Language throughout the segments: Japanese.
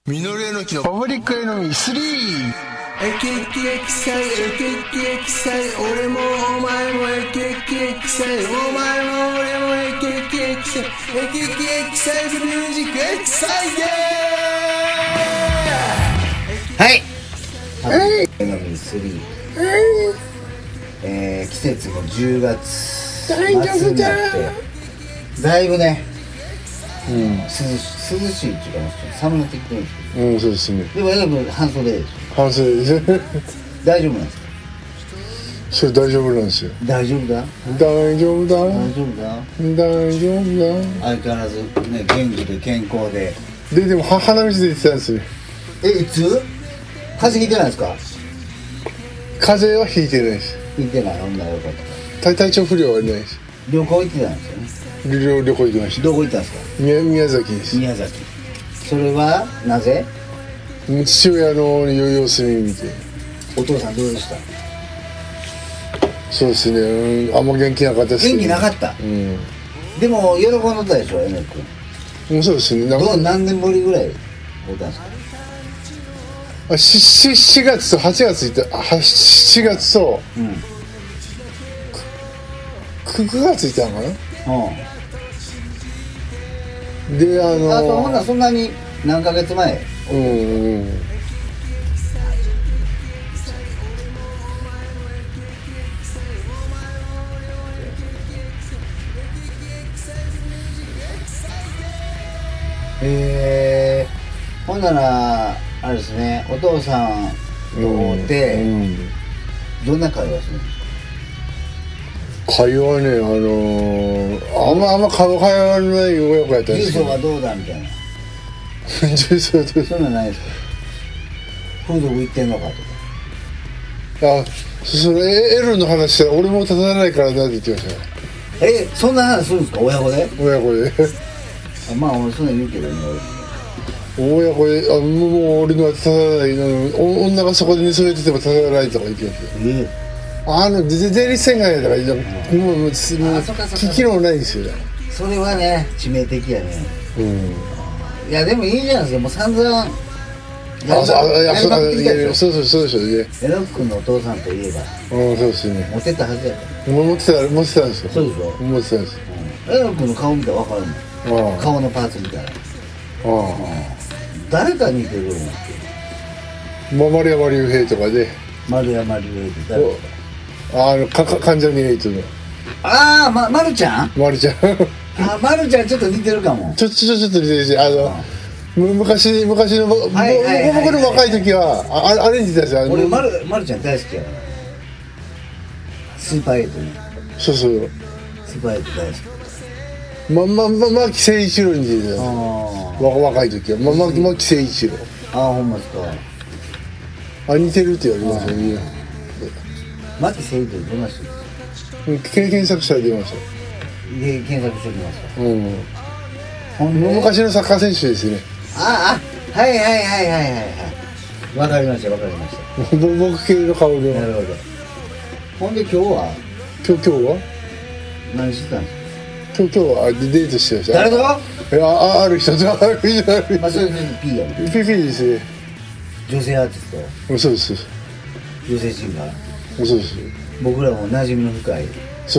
ミノルエノキのパブリックエノミー3。 エキエキサイエキエキサイ俺もお前もエキエキサイお前も俺もエキエキサイエキエキサイミュージックエキサイはいパブリックエノミー3、季節も10月末になってだいぶね、涼しいっていうか寒くなってきてるんですけど、 そうですね。 でもやっぱ半袖でしょ。 半袖です大丈夫なんですか？ それ大丈夫なんですよ。 大丈夫だ大丈夫だ大丈夫だ大丈夫だ。 相変わらずね、元気で健康で。 でも鼻水で言ってたんですよ。 いつ？風邪ひいてないですか？ 風邪はひいてないです。 ひいてない。ほんならよかった。 体調不良はないです。 旅行行ってたんですよね。 旅行行きました。 どこ行ったんですか？ 宮崎です。 宮崎。それはなぜ？ 父親の様子見て。 お父さんどうでした？ そうですね、あんま元気なかったです。 元気なかった。でも喜んでたでしょ、エノキ君。 そうですね。 何年ぶりぐらい会ったんですか ？7月と8月行った。7月と9月行ったのかな。でほんならそんなに何ヶ月前？ほんならあれですね、お父さんと会ってどんな会話するんですか？ 会話ね、あんま会話のない親子やったんですけど。 重曹はどうだみたいな。 重曹どうそんなんないですか？風俗行ってんのかとか。 それ L の話したら俺も立たないからなって言ってましたね。 そんな話するんですか？親子で？ 親子でまあ俺そんなん言うけどね。 親子でもう俺のは立たない女がそこで寝そべってても立たないとか言ってました。税理士宣言やからもう機能ないんですよ。 それはね致命的やね。いやでもいいじゃないですか。もう散々そうでしょうね。エノキ君のお父さんといえばそうですね。 モテたはずやから。 持ってたんですよ。 そうでしょ。 持ってたんです。 エノキ君の顔見たら分かるもん。顔のパーツ見たら誰か似てるよ丸山隆平とかで。 丸山隆平って誰か？ 関ジャニ∞の丸ちゃん？丸ちゃん丸ちゃんちょっと似てるかも。 ちょっと似てるし、昔の僕の若い時はあれに似てたんですよ。 俺丸ちゃん大好きやからスーパーエイトに。そうスーパーエイト大好き。 牧誠一郎に似てた。若い時は牧誠一郎。 ほんまですか。 似てるって言われますよね。 牧誠一郎どんな人ですか？ 検索したら出ました。 検索しておきますか。 昔のサッカー選手ですね。 はいわかりました僕系の顔で。 なるほど。ほんで今日は何してたんですか？ 今日はデートしてました。 誰と？ ある人とそれで P やん。 P ですね。 女性アーティスト？ そうです。 女性シンガー？ そうです。 僕らも馴染みの深い。 そう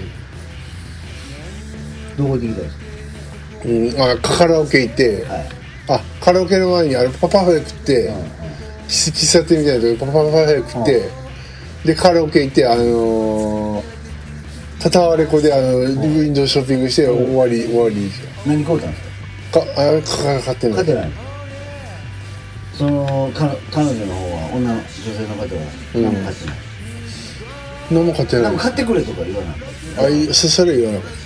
どこで行きたいですか？ カラオケ行って、カラオケの前にパフェ食って、喫茶店みたいなとこパフェ食って、でカラオケ行ってタタワレコでウィンドウショッピングして終わりですよ。 何買うたんですか？ 買ってない。 その彼女の方は女性の方は何も買ってない。 何も買ってない。 何も買ってくれとか言わなかった。 それ言わなかった。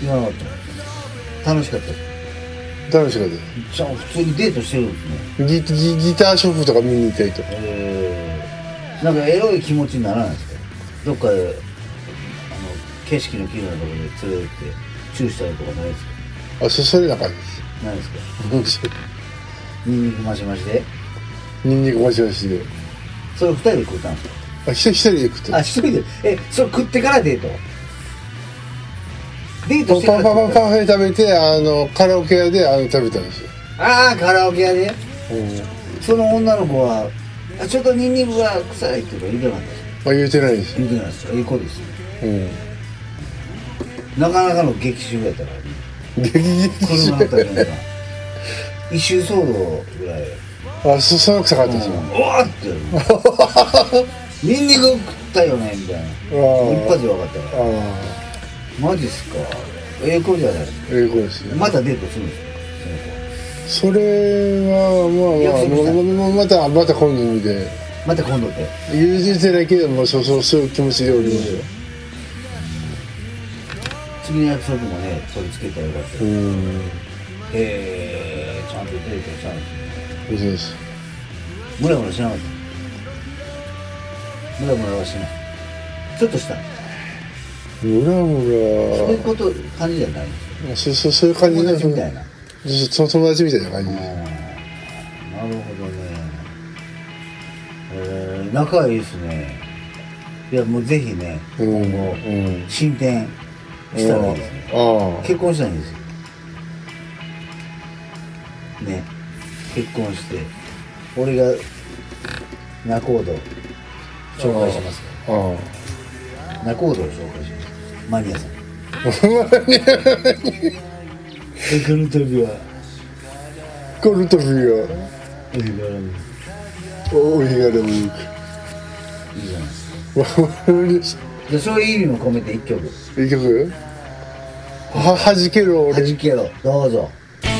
楽しかった。じゃあ普通にデートしてるんですね。 ギターショップとか見に行ったりとか。 なんかエロい気持ちにならないですか？どっかで景色の綺麗なところで連れてってチューしたりとかないですか？ それな感じです。 ないですか？ニンニクマシマシで。それ2人で食ったんですか？ 一人で食った。 一人で。それ食ってからデート？デートしてパフェ食べてカラオケ屋で食べたんですよ。 ああカラオケ屋でその女の子はちょっとニンニクが臭いとか言うてなかったです。 言うてないです。 言うてないですか。いい子ですよ。なかなかの激臭やったからね。車乗ったりなんか一周騒動ぐらい。 その臭かったですよ。 おわってニンニク食ったよねみたいな。一発で分かったから。マジっすか。ええ子じゃないですか。 ええ子ですね。 またデートするんですか。 それはまあまた今度見て。 また今度って言うてないけどもそういう気持ちでおりますよ。 次の約束もね取り付けたらよかった。ちゃんとデートしたんですね。 そうです。 ムラムラしなかった。ムラムラはしない。ちょっとした。 ムラムラ。 そういうこと感じじゃない。 そういう感じ友達みたいな。 友達みたいな感じ。 なるほどね。仲いいですね。いやもうぜひね今後進展したらいいですね。結婚したいんですよね。結婚して俺が仲人紹介しますから仲人を紹介しますマニアさんこの度はお日柄もいいじゃないですか。でそういう意味も込めて一曲はじけろはじけろどうぞ。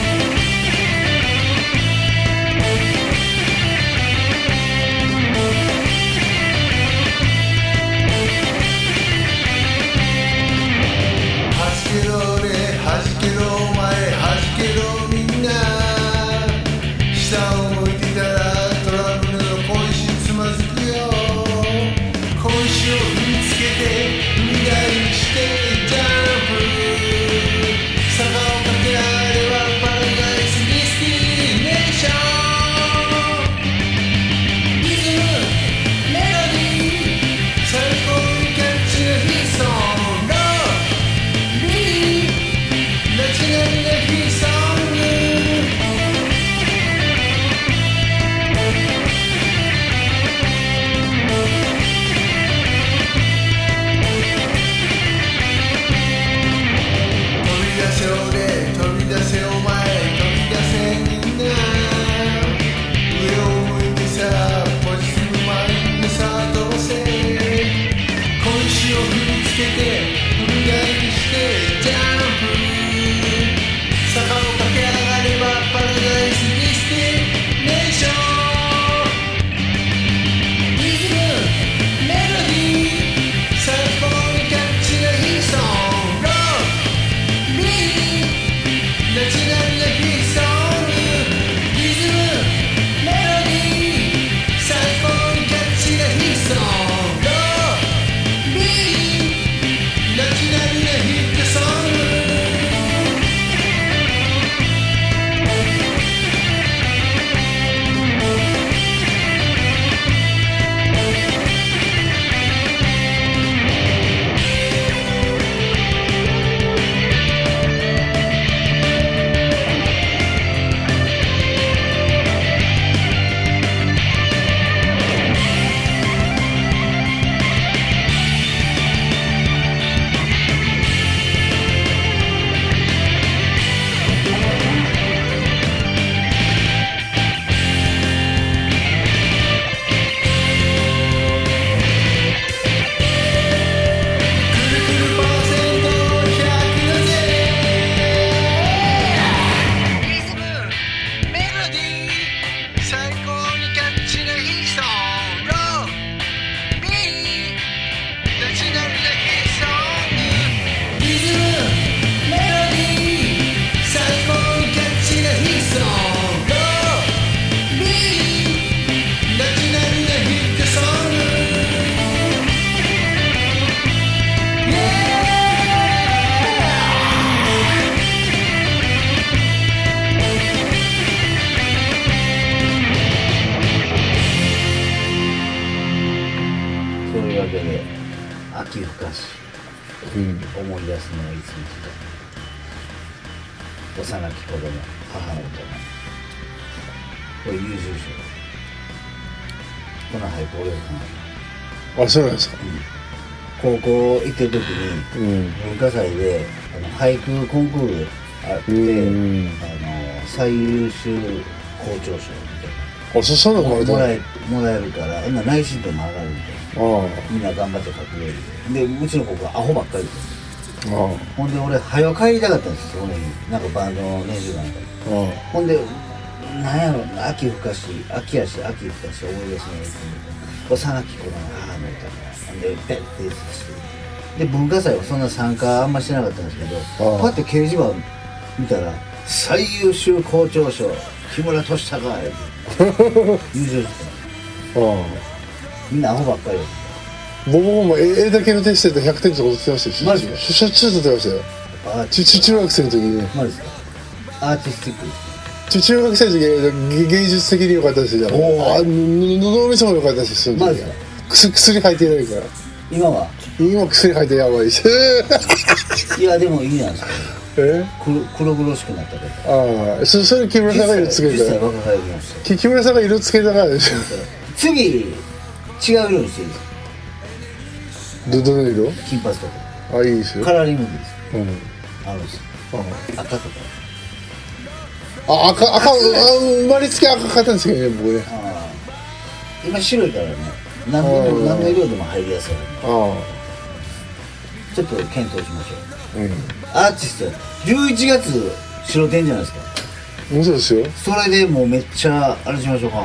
はじけろ俺はじけろお前はじけろみんな下を向いてたらトラブルの小石つまずくよ小石を踏みつけて踏み台にしてジャンプ坂を駆け上がればパラダイスディスティネーションリズムメロディー最高にキャッチなヒットソングナチュラルなヒットソング飛び出せお前飛び出せみんな上を向いてさポジティブマインドさどうせ小石を踏みつけて踏み台にしてジャンプ坂を駆け上がればパラダイスディスティネーションリズムメロディー最高にキャッチなヒットソングナチュラルなヒットソングリズムメロディー最高にキャッチなヒットソングナチュラルなヒットソング秋深し、思い出すのはいつの日か幼き子供母の歌これ優秀賞この俳句俺が考あ、そうなんですか。 えた。高校行ってる時に文化祭で俳句コンクールあって、最優秀校長賞みたいな。 あ、そうなのもらえるから今内申点も上がるみたいな。みんな頑張って書くよりでうちの子がアホばっかりですよ。ほんで俺早帰りたかったんですよ。その日なんかバンドの練習なんかほんでなんやろ秋やし思い出すねって幼き頃の母の歌がでペッてしてで文化祭はそんな参加あんましてなかったんですけどパッて掲示板見たら最優秀校長賞木村俊孝優勝してた。みんなアホばっかりよ。 僕も絵だけのテストで100点とか取ってましたよ。 マジでしょっちゅう取ってましたよ。中学生の時にね。 マジですか。アーティスティック中学生の時芸術的に良かったですよ。脳みそも良かったし、その時は薬入ってないから。今薬入ってやばいし。 いやでもいいじゃないですか。黒々しくなったから。 ああ、それ木村さんが色つけたから。木村さんが色つけたからでしょ。 次違う色にしていいですか。 どの色？ 金髪とか。 あ、いいですよ。 カラーリングです。 あるんです。 赤とか。 赤生まれつき赤かったんですけどね、僕ね。 今白いからね。何の色でも入りやすい。ちょっと検討しましょう。アーティスト11月白点じゃないですか。 そうですよ。 それでもうめっちゃあれしましょうか。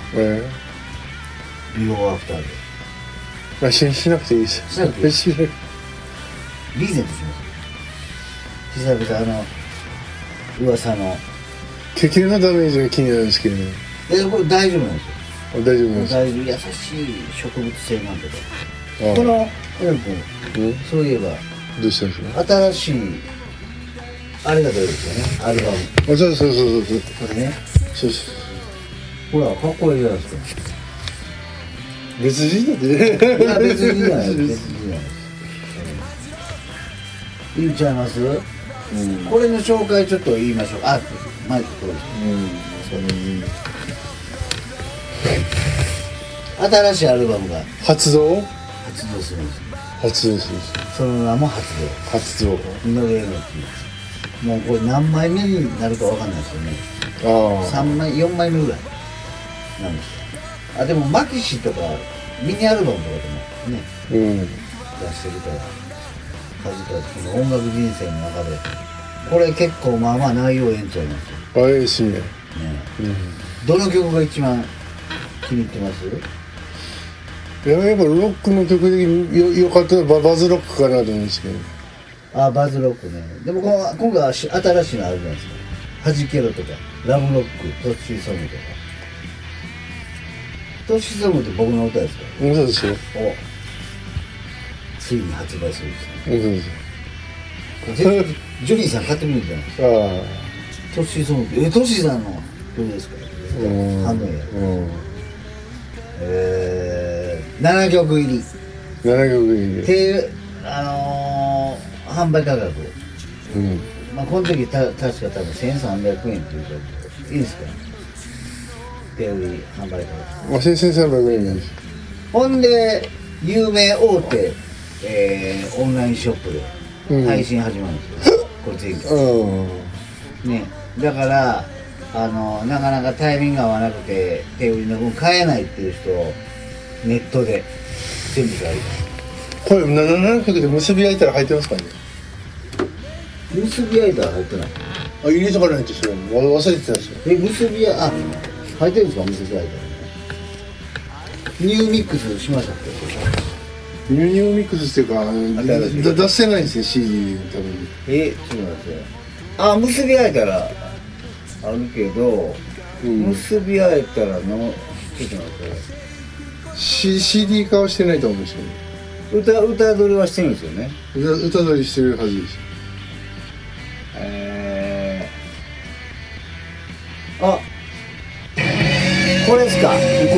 ビフォーアフターで。 しなくていいですよ。 しなくていい。リーゼントします。久々噂の敵のダメージが気になるんですけどね。 これ大丈夫なんですよ。 大丈夫なんですか。 優しい植物性なんだけど。このそういえばどうしたんですか。 新しいあれが出るんですよね。アルバム。 そうこれね。 そうそう。 ほらかっこいいじゃないですか。 別人だってね。 いや別人じゃない。いいんちゃいます？これの紹介ちょっと言いましょう。マイクこうです。新しいアルバムが発動するんです。 発動する。 その名も発動。のれの木。もうこれ何枚目になるかわかんないですよね。3枚4枚目ぐらいなんですよ。でもマキシとかミニアルバムとかでもね、出してるから数々この音楽人生の中でこれ結構まあまあ内容ええんちゃいますよ。 いいですね。 どの曲が一番気に入ってます？ やっぱロックの曲でよかったらバズロックかなと思うんですけど。 バズロックね。でも今回は新しいのあるじゃないですか。はじけろとかラブロック、トッシーソングとか。トッシーソングって僕の歌ですか？ そうですよ。 ついに発売するんですね。 そうですよ。ジョニーさん買ってみるんじゃないですか。トッシーソングってトッシーさんの曲ですから。半分や。7曲入り。で販売価格。この時確か多分1300円っていうかいいですか？手売り販売価格。 1300円です。 ほんで有名大手、オンラインショップで配信始まるんですよ。これ全部。ね、だからなかなかタイミング合わなくて手売りの分買えないっていう人をネットで全部買える。 これ700で結び焼いたら入ってますかね？ 結び焼いたら入ってない。 入れとかないとしよう。忘れてたんですよ。 結び焼入ってるんですか？結び焼いたらニューミックスしましたっけ？ ニューミックスっていうか出してないんですよ CD のために。 ちょっと待って。結び焼いたらあるけど、結び焼いたらのちょっと待って。 CD 化はしてないと思うんですよね。 歌取りはしてるんですよね。 歌取りしてるはずです。 これですか。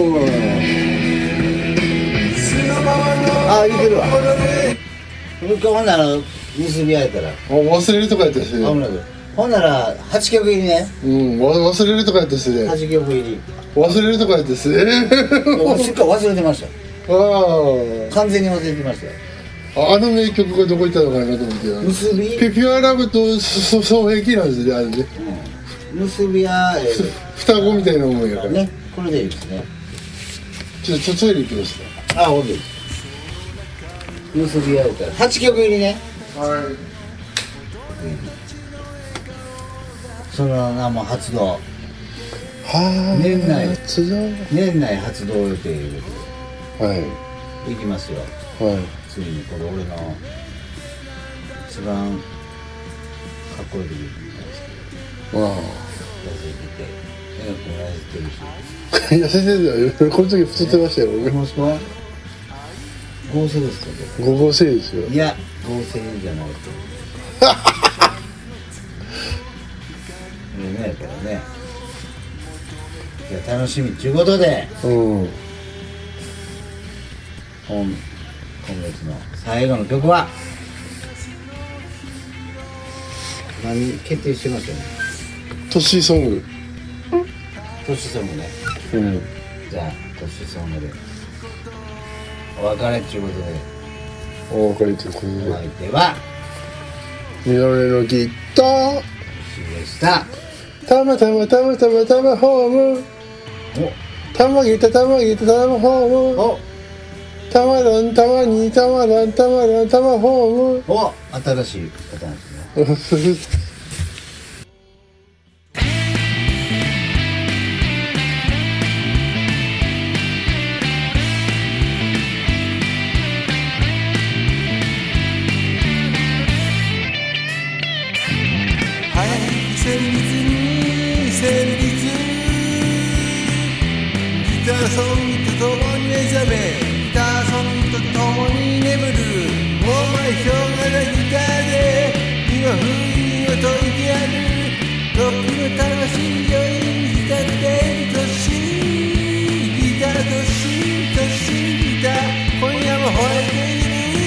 言ってるわ。ほんなら結び焼いたら忘れるとかやったらしい。 ほんなら8曲入りね。 忘れるとかやったっすね。 8曲入り。 忘れるとかやったっすね。 しっかり忘れてました。完全に忘れてましたよ。 あの名曲がどこ行ったのかなと思って。 結びピュアラブと双璧なんですね、あれね。 結びは双子みたいなもんやからね。これでいいですね。 ちょっとトイレ行きました。あ、OK。結びは8曲入りね。 はい。 その名も発動。 年内発動予定いうことで。はい。いきますよ。はい。ついにこれ俺の一番かっこいい時なんですけど。わあ。痩せてて、 痩せてるよ。この時太ってましたよ。 息子は合成ですか？ 合成ですよ。 いや、合成じゃないと。ね、これね。いや、楽しみということで。今月の最後の曲は何決定してますよね。 トシソング。 トシソングね。じゃあトシソングでお別れということで。 お別れということで。 お相手はミノレのギターでした。 たまホーム。たまギタホーム。たまらんたまにたまらんたまらんたまホーム。 お、新しいパターンですね。 ギターソングと共に目覚め、ギターソングと共に眠る。お前氷河のギターで今封印を解いてやる。ロックの魂より浸っているとし、ギターとしギター、今夜も吠えている。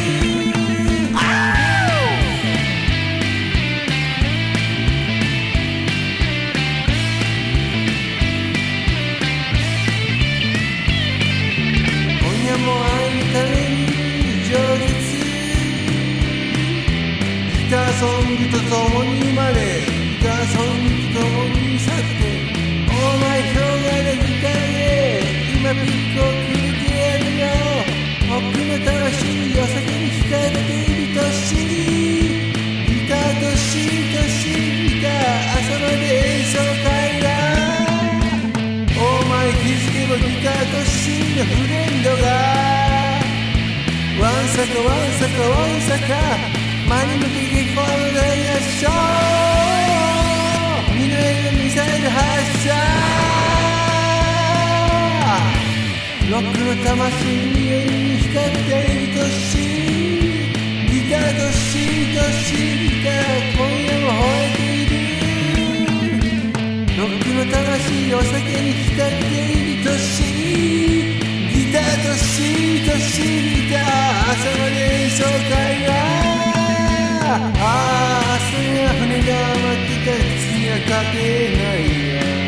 もうあんたに上手。ギターソングと共に生まれ、ギターソングと共に去って、お前氷河のギターで今ピックをくれてやるよ。僕の魂お酒に浸っているとし、ギターとしギター、朝まで演奏会だ。お前気づけばギターとしのフレンドがわんさか真に向けてこのダイヤショー、未来のミサイル発射。ロックの魂に光っているとし、ギターとしギター、今夜も吠えている。ロックの魂お酒に浸っているとし、ギターとしギター、朝まで演奏会が。明日には船が待ってた、次は勝てないや。